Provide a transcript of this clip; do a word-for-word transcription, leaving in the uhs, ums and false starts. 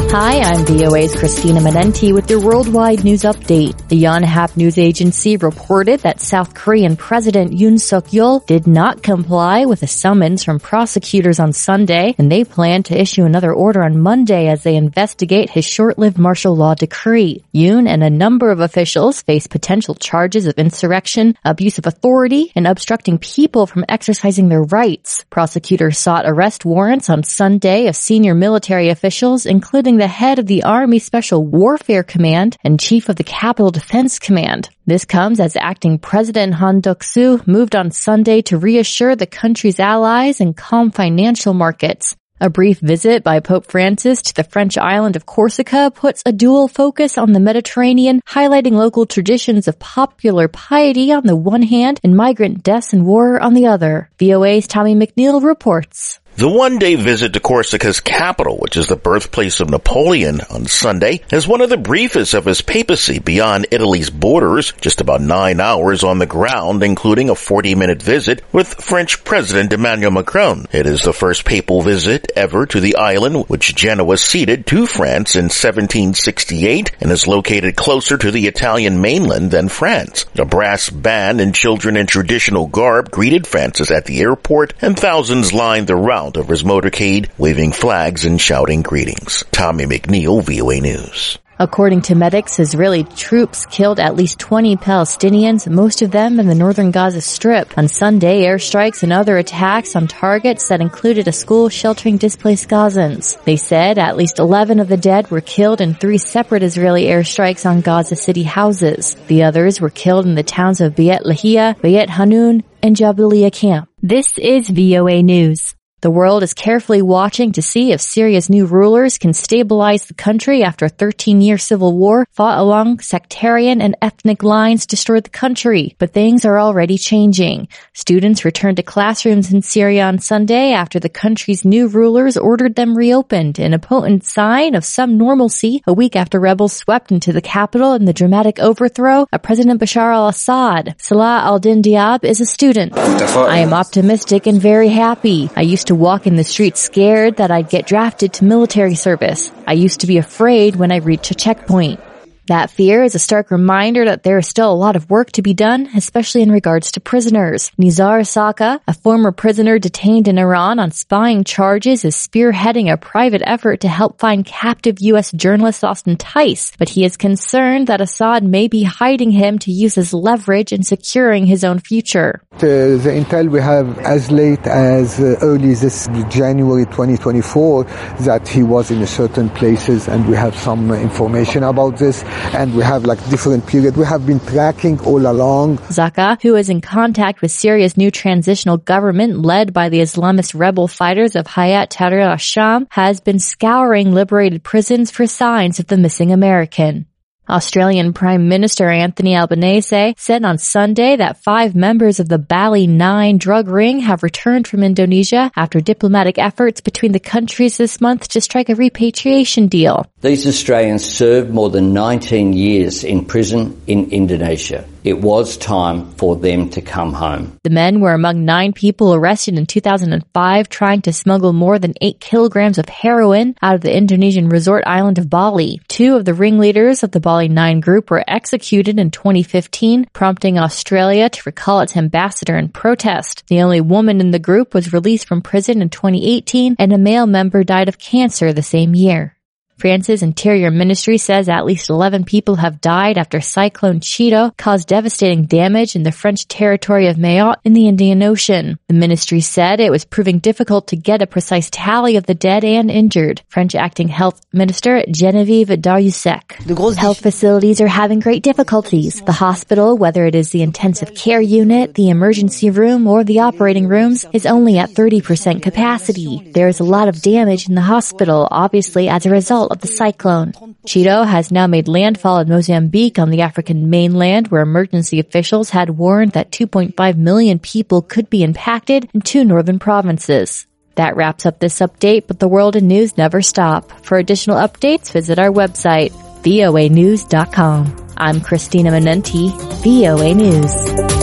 Hi, I'm V O A's Christina Menenti with your worldwide news update. The Yonhap news agency reported that South Korean President Yoon Suk-yeol did not comply with a summons from prosecutors on Sunday, and they plan to issue another order on Monday as they investigate his short-lived martial law decree. Yoon and a number of officials face potential charges of insurrection, abuse of authority, and obstructing people from exercising their rights. Prosecutors sought arrest warrants on Sunday of senior military officials, including the head of the Army Special Warfare Command and chief of the Capitol Defense Command. This comes as acting President Han Duck-soo moved on Sunday to reassure the country's allies and calm financial markets. A brief visit by Pope Francis to the French island of Corsica puts a dual focus on the Mediterranean, highlighting local traditions of popular piety on the one hand and migrant deaths and war on the other. V O A's Tommy McNeil reports. The one-day visit to Corsica's capital, which is the birthplace of Napoleon, on Sunday, is one of the briefest of his papacy beyond Italy's borders, just about nine hours on the ground, including a forty-minute visit with French President Emmanuel Macron. It is the first papal visit ever to the island, which Genoa ceded to France in seventeen sixty-eight and is located closer to the Italian mainland than France. A brass band and children in traditional garb greeted Francis at the airport, and thousands lined the route of his motorcade, waving flags and shouting greetings. Tommy McNeil, V O A News. According to medics, Israeli troops killed at least twenty Palestinians, most of them in the northern Gaza Strip. On Sunday, airstrikes and other attacks on targets that included a school sheltering displaced Gazans. They said at least eleven of the dead were killed in three separate Israeli airstrikes on Gaza City houses. The others were killed in the towns of Beit Lahia, Beit Hanun, and Jabalia Camp. This is V O A News. The world is carefully watching to see if Syria's new rulers can stabilize the country after a thirteen-year civil war fought along sectarian and ethnic lines destroyed the country. But things are already changing. Students returned to classrooms in Syria on Sunday after the country's new rulers ordered them reopened, in a potent sign of some normalcy a week after rebels swept into the capital in the dramatic overthrow of President Bashar al-Assad. Salah al-Din Diab is a student. I am optimistic and very happy. I used to walk in the streets scared that I'd get drafted to military service. I used to be afraid when I reached a checkpoint. That fear is a stark reminder that there is still a lot of work to be done, especially in regards to prisoners. Nizar Saka, a former prisoner detained in Iran on spying charges, is spearheading a private effort to help find captive U S journalist Austin Tice, but he is concerned that Assad may be hiding him to use as leverage in securing his own future. The, the intel we have as late as uh, early this January twenty twenty-four that he was in certain places, and we have some uh, information about this. And we have like different periods. We have been tracking all along. Zaka, who is in contact with Syria's new transitional government led by the Islamist rebel fighters of Hayat Tahrir al-Sham, has been scouring liberated prisons for signs of the missing American. Australian Prime Minister Anthony Albanese said on Sunday that five members of the Bali nine drug ring have returned from Indonesia after diplomatic efforts between the countries this month to strike a repatriation deal. These Australians served more than nineteen years in prison in Indonesia. It was time for them to come home. The men were among nine people arrested in two thousand five trying to smuggle more than eight kilograms of heroin out of the Indonesian resort island of Bali. Two of the ringleaders of the Bali nine group were executed in twenty fifteen, prompting Australia to recall its ambassador in protest. The only woman in the group was released from prison in twenty eighteen, and a male member died of cancer the same year. France's Interior Ministry says at least eleven people have died after Cyclone Chido caused devastating damage in the French territory of Mayotte in the Indian Ocean. The ministry said it was proving difficult to get a precise tally of the dead and injured. French Acting Health Minister Genevieve Darrieussecq. Health facilities are having great difficulties. The hospital, whether it is the intensive care unit, the emergency room, or the operating rooms, is only at thirty percent capacity. There is a lot of damage in the hospital, obviously as a result of the cyclone. Chido has now made landfall in Mozambique on the African mainland, where emergency officials had warned that two point five million people could be impacted in two northern provinces. That wraps up this update, but the world and news never stop. For additional updates, visit our website, V O A news dot com. I'm Christina Menenti, V O A News.